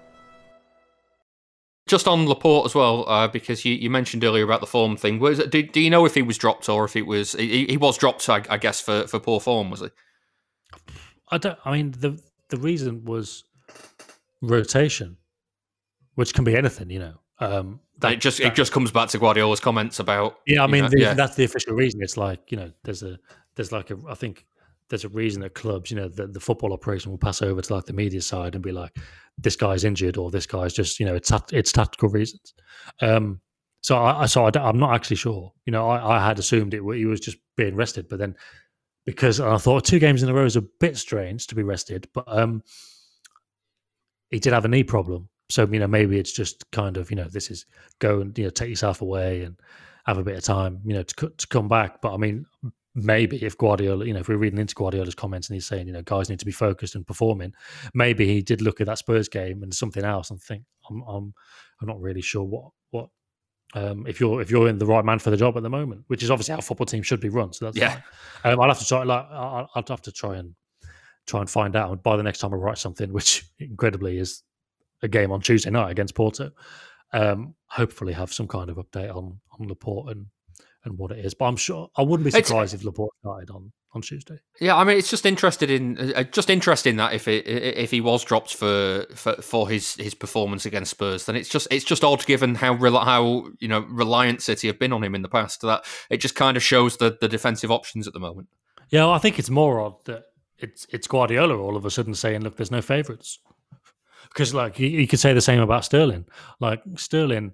Just on Laporte as well, uh, because you, you mentioned earlier about the form thing. Was it, do, do you know if he was dropped or if it was he, he was dropped? I, I guess for, for poor form, was he? I don't. I mean, the the reason was rotation, which can be anything, you know. Um, that, it just that, it just comes back to Guardiola's comments about. Yeah, I mean, know, the, yeah. that's the official reason. It's like, you know, there's a there's like a I think. There's a reason that clubs, you know, the, the football operation will pass over to like the media side and be like, this guy's injured or this guy's just, you know, it's it's tactical reasons. Um, so I, so I, I'm not actually sure. You know, I, I had assumed it he was just being rested, but then because I thought two games in a row is a bit strange to be rested, but um, he did have a knee problem. So, you know, maybe it's just kind of, you know, this is go and, you know, take yourself away and have a bit of time, you know, to to come back. But I mean, maybe if Guardiola, you know, if we're reading into Guardiola's comments and he's saying, you know, guys need to be focused and performing, maybe he did look at that Spurs game and something else and think, I'm, I'm, I'm not really sure what, what, um, if you're if you're in the right man for the job at the moment, which is obviously how football teams should be run. So that's yeah. fine. Um, I'll have to try, like, I'll, I'll have to try and try and find out. And by the next time I write something, which incredibly is a game on Tuesday night against Porto, um, hopefully have some kind of update on on Laporte and. and what it is, but I'm sure I wouldn't be surprised it's, if Laporte started on, on Tuesday. Yeah, I mean, it's just interested in uh, just interesting that if it if he was dropped for, for for his his performance against Spurs, then it's just it's just odd given how how you know reliant City have been on him in the past. That it just kind of shows the the defensive options at the moment. Yeah, well, I think it's more odd that it's it's Guardiola all of a sudden saying, "Look, there's no favourites," because like you, you could say the same about Sterling. Like Sterling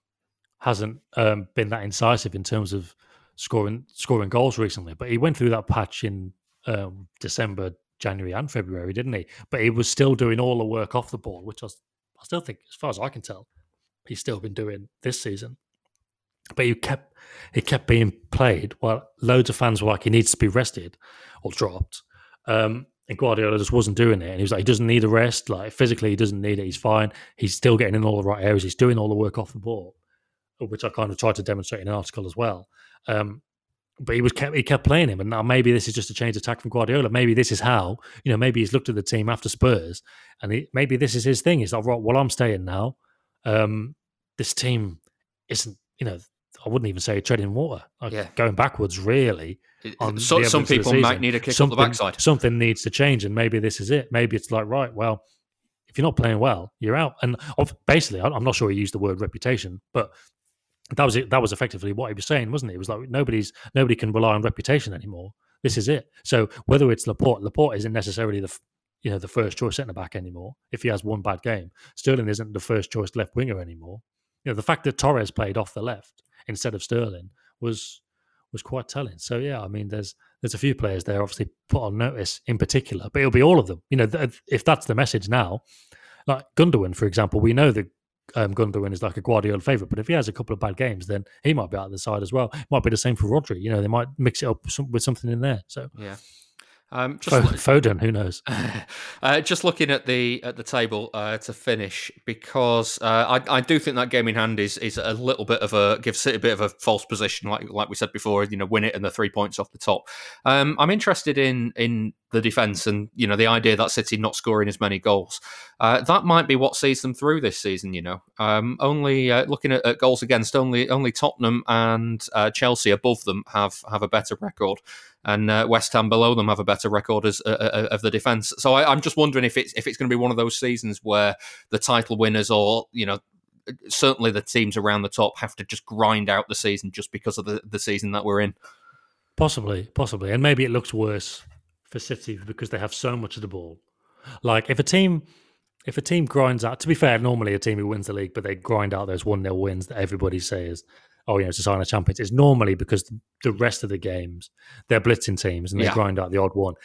hasn't um, been that incisive in terms of scoring scoring goals recently, but he went through that patch in um, December, January, and February, didn't he? But he was still doing all the work off the ball, which I, was, I still think, as far as I can tell, he's still been doing this season. But he kept he kept being played while loads of fans were like, he needs to be rested or dropped. Um, and Guardiola just wasn't doing it. And he was like, he doesn't need a rest. Like physically, he doesn't need it. He's fine. He's still getting in all the right areas. He's doing all the work off the ball, which I kind of tried to demonstrate in an article as well. Um, but he was kept he kept playing him, and now maybe this is just a change of tack from Guardiola. Maybe this is how, you know, maybe he's looked at the team after Spurs, and he, maybe this is his thing. He's like, right, well, I'm staying now. Um, this team isn't, you know, I wouldn't even say treading water, like yeah. going backwards, really. On so, some people might need a kick something, up the backside. Something needs to change, and maybe this is it. Maybe it's like, right, well, if you're not playing well, you're out. And basically, I'm not sure he used the word reputation, but that was it. That was effectively what he was saying, wasn't it? It was like nobody's nobody can rely on reputation anymore. This is it. So whether it's Laporte, Laporte isn't necessarily the you know the first choice centre back anymore. If he has one bad game, Sterling isn't the first choice left winger anymore. You know, the fact that Torres played off the left instead of Sterling was was quite telling. So yeah, I mean, there's there's a few players there obviously put on notice in particular, but it'll be all of them. You know, th- if that's the message now, like Gundogan, for example, we know that. Um, Gundogan is like a Guardiola favourite, but if he has a couple of bad games, then he might be out of the side as well. It might be the same for Rodri. You know, they might mix it up with something in there. So yeah, um, just Foden, who knows? uh, just looking at the at the table uh, to finish, because uh, I I do think that game in hand is is a little bit of a gives City a bit of a false position, like like we said before. You know, win it and the three points off the top. Um, I'm interested in in. the defence and, you know, the idea that City not scoring as many goals. Uh, that might be what sees them through this season, you know. Um, only uh, looking at, at goals against, only only Tottenham and uh, Chelsea above them have, have a better record, and uh, West Ham below them have a better record as uh, uh, of the defence. So I, I'm just wondering if it's if it's going to be one of those seasons where the title winners or, you know, certainly the teams around the top have to just grind out the season just because of the, the season that we're in. Possibly, possibly. And maybe it looks worse for City because they have so much of the ball. Like if a team if a team grinds out, to be fair, normally a team who wins the league, but they grind out those one nil wins that everybody says, oh, you know, it's a sign of champions. It's normally because the rest of the games, they're blitzing teams and they yeah. grind out the odd one.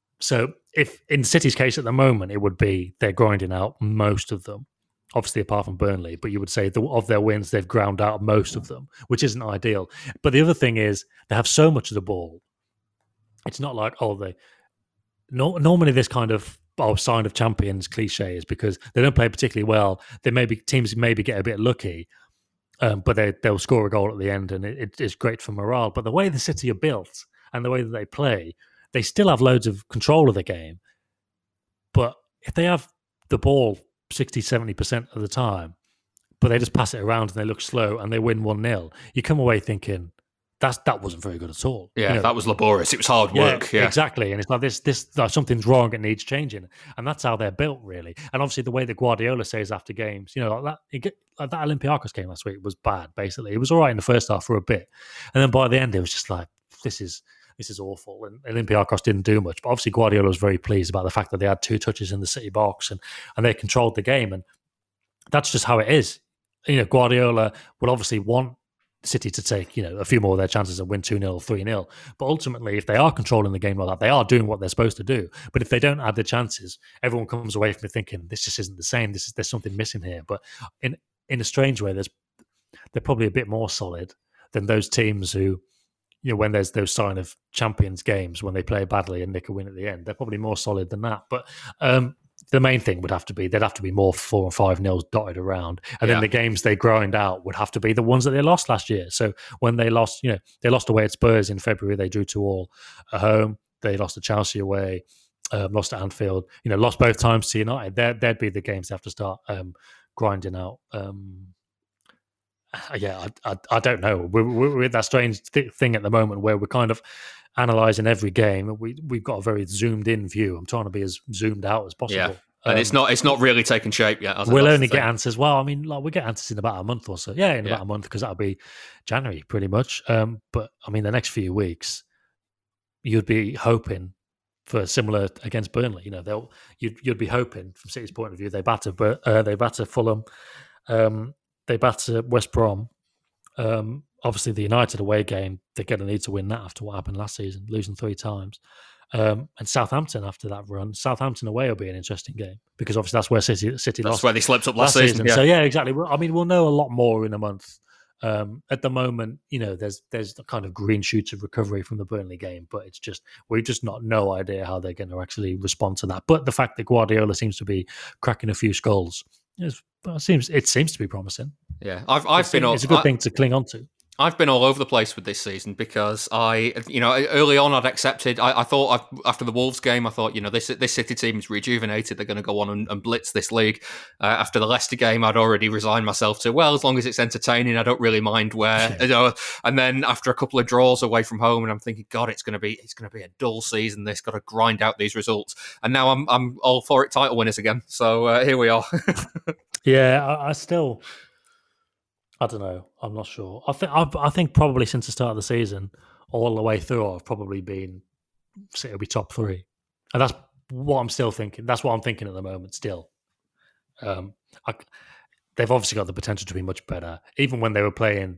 So if in City's case at the moment, it would be they're grinding out most of them, obviously apart from Burnley, but you would say the, of their wins, they've ground out most of them, which isn't ideal. But the other thing is they have so much of the ball. It's not like, oh, they... No, normally this kind of oh, sign of champions cliche is because they don't play particularly well. They maybe teams maybe get a bit lucky, Um, but they, they'll score a goal at the end, and it, it is great for morale. But the way the City are built and the way that they play, they still have loads of control of the game. But if they have the ball sixty, seventy percent of the time, but they just pass it around and they look slow and they win one nil, you come away thinking, That's, that wasn't very good at all. Yeah, you know, that was laborious. It was hard work. Yeah, Yeah, exactly. And it's like this, this like something's wrong. It needs changing, and that's how they're built, really. And obviously, the way that Guardiola says after games, you know, like that, it get, like that Olympiacos game last week was bad. Basically, it was all right in the first half for a bit, and then by the end, it was just like, this is this is awful. And Olympiacos didn't do much, but obviously, Guardiola was very pleased about the fact that they had two touches in the City box and and they controlled the game, and that's just how it is. You know, Guardiola will obviously want City to take, you know, a few more of their chances and win two nil, three nil. But ultimately, if they are controlling the game like that, they are doing what they're supposed to do. But if they don't add the chances, everyone comes away from it thinking, this just isn't the same. This is, there's something missing here. But in in a strange way, there's they're probably a bit more solid than those teams who, you know, when there's those sign of champions games, when they play badly and nick a win at the end, they're probably more solid than that. But um the main thing would have to be, there'd have to be more four and five nils dotted around. And yeah. then the games they grind out would have to be the ones that they lost last year. So when they lost, you know, they lost away at Spurs in February, they drew two all at home. They lost to Chelsea away, um, lost to Anfield, you know, lost both times to United. They'd, they'd be the games they have to start um, grinding out. Um, yeah, I, I, I don't know. We're, we're at that strange th- thing at the moment where we're kind of analysing every game. We, we've got a very zoomed in view. I'm trying to be as zoomed out as possible. Yeah. And um, it's not it's not really taken shape yet. We'll only get answers. Well, I mean, like, we'll get answers in about a month or so. Yeah, in yeah. about a month, because that'll be January pretty much. Um, but, I mean, the next few weeks, you'd be hoping for similar against Burnley. You know, they'll you'd, you'd be hoping, from City's point of view, they batter, uh, they batter Fulham, um, they batter West Brom. Um, obviously, the United away game, they're going to need to win that after what happened last season, losing three times. Um, and Southampton after that run. Southampton away will be an interesting game, because obviously that's where City, City that's lost. That's where they slipped up last, last season. season. Yeah. So, yeah, exactly. I mean, we'll know a lot more in a month. Um, at the moment, you know, there's there's the kind of green shoots of recovery from the Burnley game, but it's just, we've just not no idea how they're going to actually respond to that. But the fact that Guardiola seems to be cracking a few skulls, is, well, it seems it seems to be promising. Yeah, I've I've it's, been. It's a good I, thing to cling on to. I've been all over the place with this season, because I, you know, early on I'd accepted. I, I thought I'd, after the Wolves game, I thought, you know, this this City team is rejuvenated. They're going to go on and, and blitz this league. Uh, after the Leicester game, I'd already resigned myself to, well, as long as it's entertaining, I don't really mind where. Yeah. You know, and then after a couple of draws away from home, and I'm thinking, God, it's going to be it's going to be a dull season. This got to grind out these results, and now I'm I'm all for it. Title winners again. So uh, here we are. yeah, I, I still. I don't know. I'm not sure. I think I think probably since the start of the season, all the way through, I've probably been City will be top three, and that's what I'm still thinking. That's what I'm thinking at the moment. Still, um, I, they've obviously got the potential to be much better. Even when they were playing,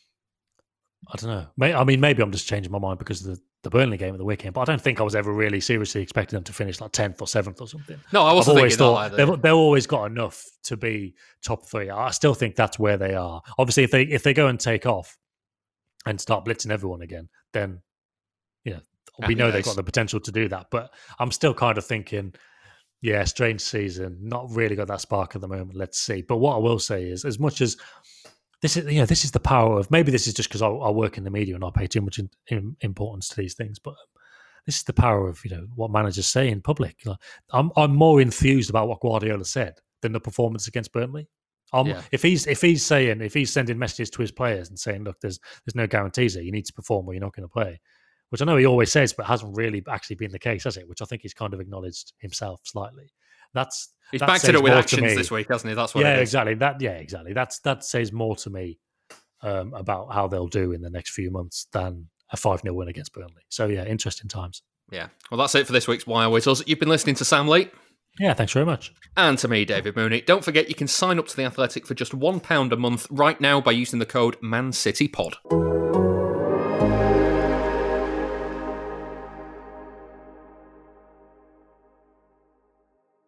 I don't know. May, I mean, maybe I'm just changing my mind because of the, the Burnley game at the weekend. But I don't think I was ever really seriously expecting them to finish like tenth or seventh or something. No, I wasn't I've always thinking thought that either. They've, they've always got enough to be top three. I still think that's where they are. Obviously, if they if they go and take off and start blitzing everyone again, then you know we know they've got the potential to do that. But I'm still kind of thinking, yeah, strange season, not really got that spark at the moment. Let's see. But what I will say is, as much as This is, you know, this is the power of, maybe this is just because I, I work in the media and I pay too much in, in, importance to these things, but this is the power of, you know, what managers say in public. Like, I'm I'm more enthused about what Guardiola said than the performance against Burnley. Um, yeah. If he's if he's saying, if he's sending messages to his players and saying, look, there's there's no guarantees here, you need to perform or you're not going to play, which I know he always says, but hasn't really actually been the case, has it? Which I think he's kind of acknowledged himself slightly. That's He's that backed it up with actions this week, hasn't he? That's what yeah, it is. exactly. That yeah, exactly. That's that says more to me um, about how they'll do in the next few months than a five nil win against Burnley. So yeah, interesting times. Yeah. Well, that's it for this week's Wire Whistles. You've been listening to Sam Lee. Yeah, thanks very much. And to me, David Mooney. Don't forget you can sign up to The Athletic for just one pound a month right now by using the code ManCityPod.